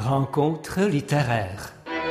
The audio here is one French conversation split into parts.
Rencontre littéraire.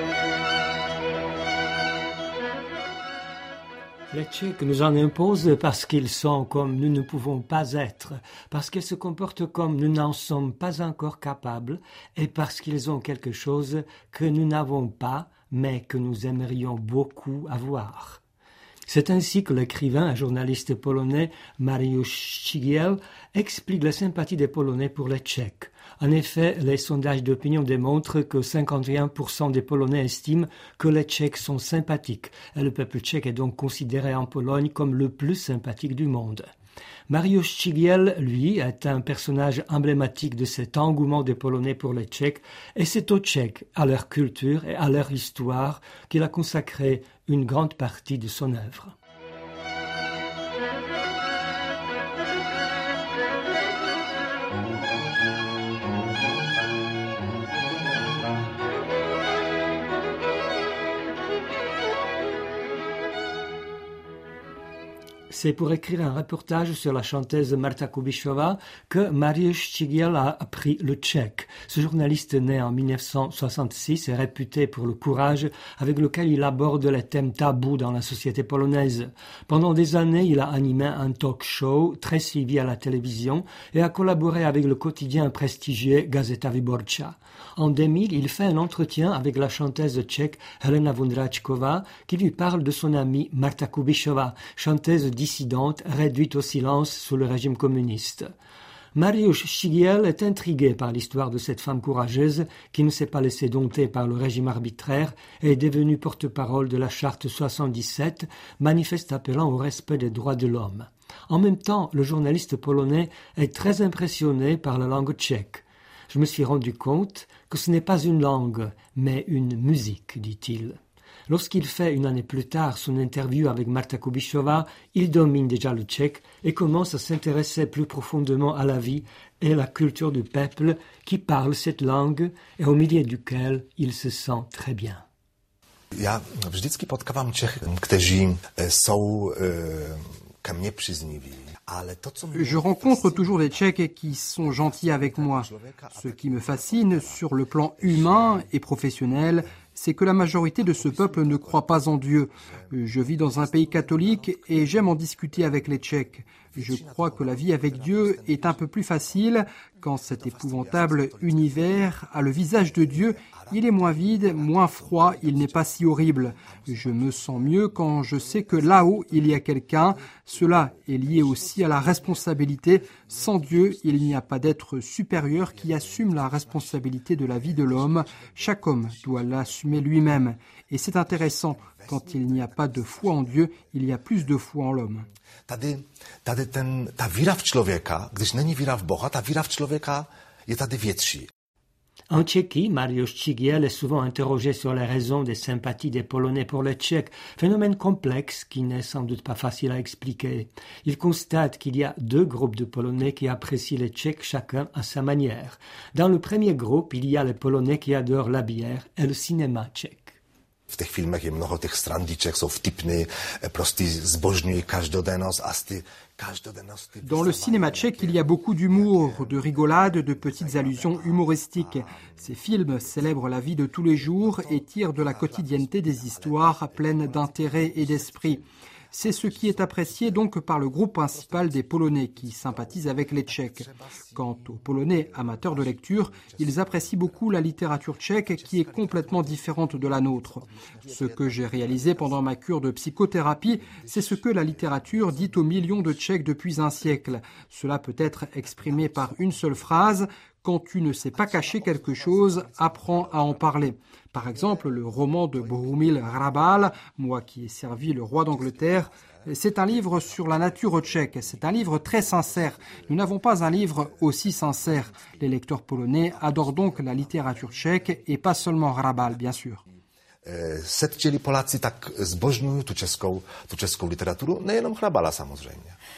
Les Tchèques nous en imposent parce qu'ils sont comme nous ne pouvons pas être, parce qu'ils se comportent comme nous n'en sommes pas encore capables et parce qu'ils ont quelque chose que nous n'avons pas, mais que nous aimerions beaucoup avoir. C'est ainsi que l'écrivain et journaliste polonais Mariusz Szczygiel explique la sympathie des Polonais pour les Tchèques. En effet, les sondages d'opinion démontrent que 51% des Polonais estiment que les Tchèques sont sympathiques, et le peuple tchèque est donc considéré en Pologne comme le plus sympathique du monde. Mariusz Szczygiel, lui, est un personnage emblématique de cet engouement des Polonais pour les Tchèques, et c'est aux Tchèques, à leur culture et à leur histoire, qu'il a consacré une grande partie de son œuvre. C'est pour écrire un reportage sur la chanteuse Marta Kubišová que Mariusz Szczygiel a appris le tchèque. Ce journaliste né en 1966 est réputé pour le courage avec lequel il aborde les thèmes tabous dans la société polonaise. Pendant des années, il a animé un talk show très suivi à la télévision et a collaboré avec le quotidien prestigieux Gazeta Wyborcza. En 2000, il fait un entretien avec la chanteuse tchèque Helena Vondráčková qui lui parle de son amie Marta Kubišová, chanteuse dissidente réduite au silence sous le régime communiste. Mariusz Szczygiel est intrigué par l'histoire de cette femme courageuse qui ne s'est pas laissée dompter par le régime arbitraire et est devenue porte-parole de la Charte 77, manifeste appelant au respect des droits de l'homme. En même temps, le journaliste polonais est très impressionné par la langue tchèque. Je me suis rendu compte que ce n'est pas une langue, mais une musique, dit-il. Lorsqu'il fait une année plus tard son interview avec Marta Kubišová, il domine déjà le tchèque et commence à s'intéresser plus profondément à la vie et la culture du peuple qui parle cette langue et au milieu duquel il se sent très bien. Ja vždycky potkávám Čechy, kteří jsou ke mně přízniví. Je rencontre toujours des Tchèques qui sont gentils avec moi. Ce qui me fascine sur le plan humain et professionnel, c'est que la majorité de ce peuple ne croit pas en Dieu. Je vis dans un pays catholique et j'aime en discuter avec les Tchèques. Je crois que la vie avec Dieu est un peu plus facile quand cet épouvantable univers a le visage de Dieu. Il est moins vide, moins froid, il n'est pas si horrible. Je me sens mieux quand je sais que là-haut, il y a quelqu'un. Cela est lié aussi à la responsabilité. Sans Dieu, il n'y a pas d'être supérieur qui assume la responsabilité de la vie de l'homme. Chaque homme doit l'assumer lui-même. Et c'est intéressant, quand il n'y a pas de foi en Dieu, il y a plus de foi en l'homme. Ta víra v člověka, když není víra v Boha, ta víra v člověka je tady větší. En Tchéquie, Mariusz Szczygiel est souvent interrogé sur les raisons des sympathies des Polonais pour les Tchèques, phénomène complexe qui n'est sans doute pas facile à expliquer. Il constate qu'il y a deux groupes de Polonais qui apprécient les Tchèques chacun à sa manière. Dans le premier groupe, il y a les Polonais qui adorent la bière et le cinéma tchèque. V těch filmech je mnoho těch srandiček, jsou vtipný, prostě zbožňují každodennost a ty každodennosti... Dans le cinéma tchèque, il y a beaucoup d'humour, de rigolade, de petites allusions humoristiques. Ces films célèbrent la vie de tous les jours et tirent de la quotidienneté des histoires pleines d'intérêt et d'esprit. C'est ce qui est apprécié donc par le groupe principal des Polonais qui sympathisent avec les Tchèques. Quant aux Polonais amateurs de lecture, ils apprécient beaucoup la littérature tchèque qui est complètement différente de la nôtre. Ce que j'ai réalisé pendant ma cure de psychothérapie, c'est ce que la littérature dit aux millions de Tchèques depuis un siècle. Cela peut être exprimé par une seule phrase: quand tu ne sais pas cacher quelque chose, apprends à en parler. Par exemple, le roman de Bohumil Hrabal, Moi qui ai servi le roi d'Angleterre, c'est un livre sur la nature tchèque. C'est un livre très sincère. Nous n'avons pas un livre aussi sincère. Les lecteurs polonais adorent donc la littérature tchèque et pas seulement Hrabal, bien sûr. Setčili Poláci tak zbožňují tu českou literaturu, nejenom Hrabala samozřejmě.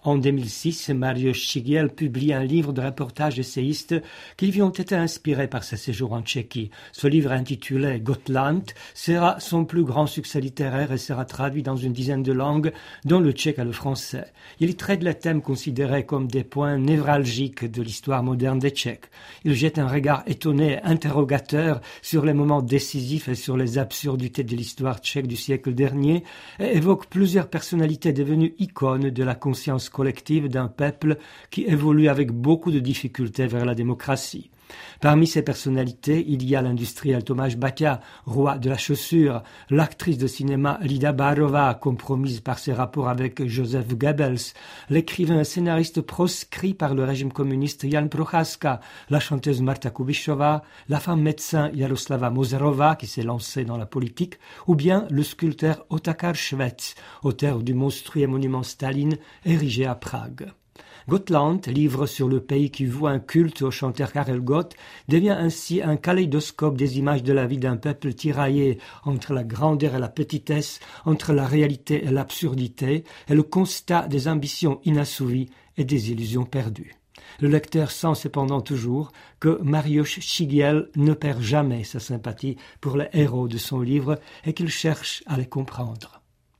En 2006, Mariusz Szczygiel publie un livre de reportages essayistes qui lui ont été inspirés par ses séjours en Tchéquie. Ce livre intitulé Gotland sera son plus grand succès littéraire et sera traduit dans une dizaine de langues, dont le tchèque et le français. Il y traite les thèmes considérés comme des points névralgiques de l'histoire moderne des Tchèques. Il jette un regard étonné et interrogateur sur les moments décisifs et sur les absurdités de l'histoire tchèque du siècle dernier et évoque plusieurs personnalités devenues icônes de la conscience collective d'un peuple qui évolue avec beaucoup de difficultés vers la démocratie. Parmi ces personnalités, il y a l'industriel Tomáš Baťa, roi de la chaussure, l'actrice de cinéma Lida Bárova, compromise par ses rapports avec Joseph Goebbels, l'écrivain et scénariste proscrit par le régime communiste Jan Procházka, la chanteuse Marta Kubišová, la femme médecin Jaroslava Mozerová qui s'est lancée dans la politique, ou bien le sculpteur Otakar Švec, auteur du monstrueux monument Staline érigé à Prague. Gotland, livre sur le pays qui voue un culte au chanteur Karel Gott, devient ainsi un kaléidoscope des images de la vie d'un peuple tiraillé entre la grandeur et la petitesse, entre la réalité et l'absurdité, et le constat des ambitions inassouvies et des illusions perdues. Le lecteur sent cependant toujours que Mariusz Szczygiel ne perd jamais sa sympathie pour les héros de son livre et qu'il cherche à les comprendre.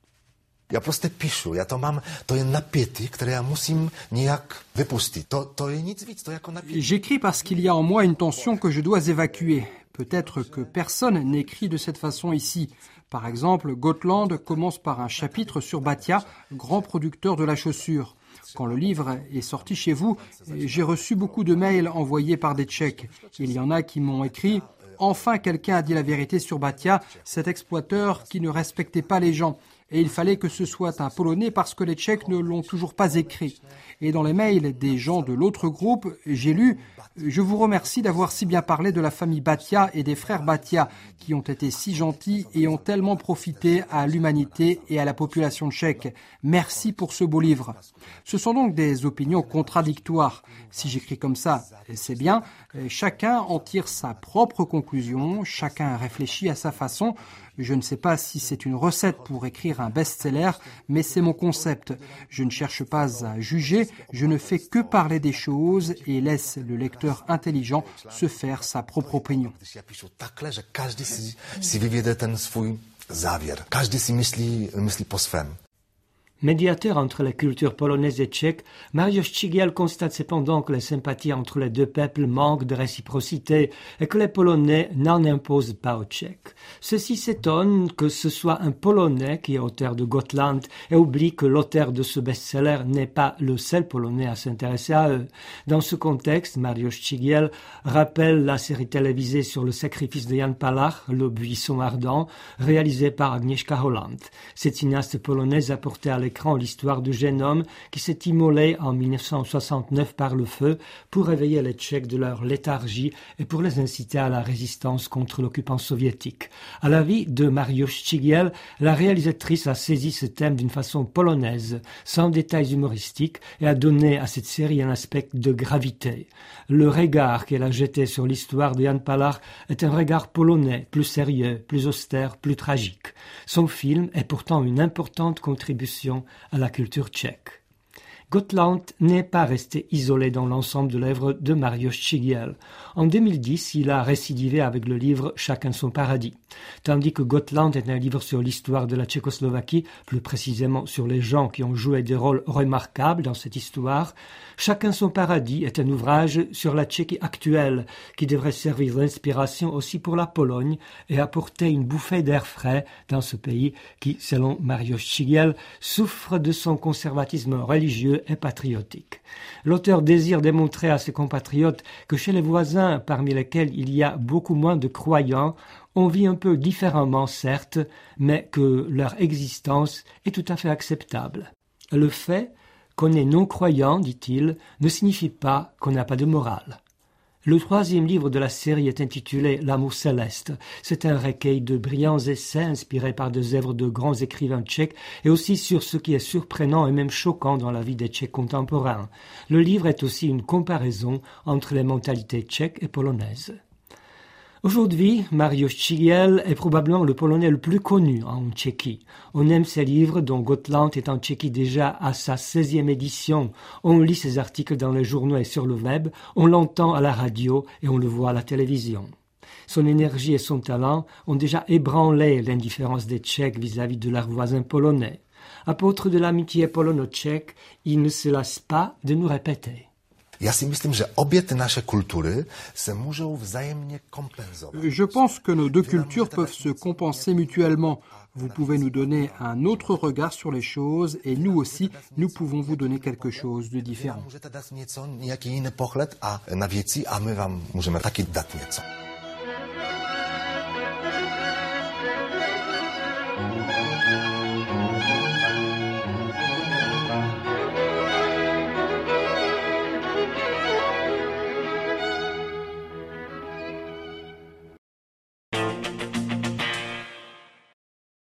Já prostě píšu, já to mám, to je napětí, které já musím nějak vypustit. To je nic víc, to je jako napětí. J'écris parce qu'il y a en moi une tension que je dois évacuer. Peut-être que personne n'écrit de cette façon ici. Par exemple, Gotland commence par un chapitre sur Baťa, grand producteur de la chaussure. Quand le livre est sorti chez vous, j'ai reçu beaucoup de mails envoyés par des Tchèques. Il y en a qui m'ont écrit « Enfin, quelqu'un a dit la vérité sur Baťa, cet exploiteur qui ne respectait pas les gens. » Et il fallait que ce soit un Polonais parce que les Tchèques ne l'ont toujours pas écrit. Et dans les mails des gens de l'autre groupe, j'ai lu « Je vous remercie d'avoir si bien parlé de la famille Baťa et des frères Baťa qui ont été si gentils et ont tellement profité à l'humanité et à la population tchèque. Merci pour ce beau livre. » Ce sont donc des opinions contradictoires. Si j'écris comme ça, c'est bien. Chacun en tire sa propre conclusion, chacun réfléchit à sa façon. Je ne sais pas si c'est une recette pour écrire un best-seller, mais c'est mon concept. Je ne cherche pas à juger, je ne fais que parler des choses et laisse le lecteur intelligent se faire sa propre opinion. Já píšu takhle, že každý si vyvede ten svůj závěr. Každý si myslí po svém. Médiateur entre les cultures polonaises et tchèques, Mariusz Szczygiel constate cependant que les sympathies entre les deux peuples manquent de réciprocité et que les Polonais n'en imposent pas aux Tchèques. Ceux-ci s'étonnent que ce soit un Polonais qui est auteur de Gotland et oublie que l'auteur de ce best-seller n'est pas le seul Polonais à s'intéresser à eux. Dans ce contexte, Mariusz Szczygiel rappelle la série télévisée sur le sacrifice de Jan Palach, Le Buisson ardent, réalisée par Agnieszka Holland. Cette cinéaste polonaise a porté à l'écran l'histoire du jeune homme qui s'est immolé en 1969 par le feu pour réveiller les Tchèques de leur léthargie et pour les inciter à la résistance contre l'occupant soviétique. À l'avis de Mariusz Szczygiel, la réalisatrice a saisi ce thème d'une façon polonaise, sans détails humoristiques, et a donné à cette série un aspect de gravité. Le regard qu'elle a jeté sur l'histoire de Jan Palach est un regard polonais, plus sérieux, plus austère, plus tragique. Son film est pourtant une importante contribution à la culture tchèque. Gotland n'est pas resté isolé dans l'ensemble de l'œuvre de Mariusz Szczygiel. En 2010, il a récidivé avec le livre Chacun son paradis. Tandis que Gotland est un livre sur l'histoire de la Tchécoslovaquie, plus précisément sur les gens qui ont joué des rôles remarquables dans cette histoire, Chacun son paradis est un ouvrage sur la Tchéquie actuelle qui devrait servir d'inspiration aussi pour la Pologne et apporter une bouffée d'air frais dans ce pays qui, selon Mariusz Szczygiel, souffre de son conservatisme religieux et patriotique. L'auteur désire démontrer à ses compatriotes que chez les voisins, parmi lesquels il y a beaucoup moins de croyants, on vit un peu différemment, certes, mais que leur existence est tout à fait acceptable. Le fait qu'on est non-croyant, dit-il, ne signifie pas qu'on n'a pas de morale. Le troisième livre de la série est intitulé L'amour céleste. C'est un recueil de brillants essais inspirés par des œuvres de grands écrivains tchèques et aussi sur ce qui est surprenant et même choquant dans la vie des Tchèques contemporains. Le livre est aussi une comparaison entre les mentalités tchèques et polonaises. Aujourd'hui, Mariusz Szczygiel est probablement le Polonais le plus connu en Tchéquie. On aime ses livres, dont Gotland est en Tchéquie déjà à sa 16e édition. On lit ses articles dans les journaux et sur le web, on l'entend à la radio et on le voit à la télévision. Son énergie et son talent ont déjà ébranlé l'indifférence des Tchèques vis-à-vis de leurs voisins polonais. Apôtre de l'amitié polono-tchèque, il ne se lasse pas de nous répéter. Je pense que nos deux cultures peuvent se compenser mutuellement. Vous pouvez nous donner un autre regard sur les choses et nous aussi, nous pouvons vous donner quelque chose de différent.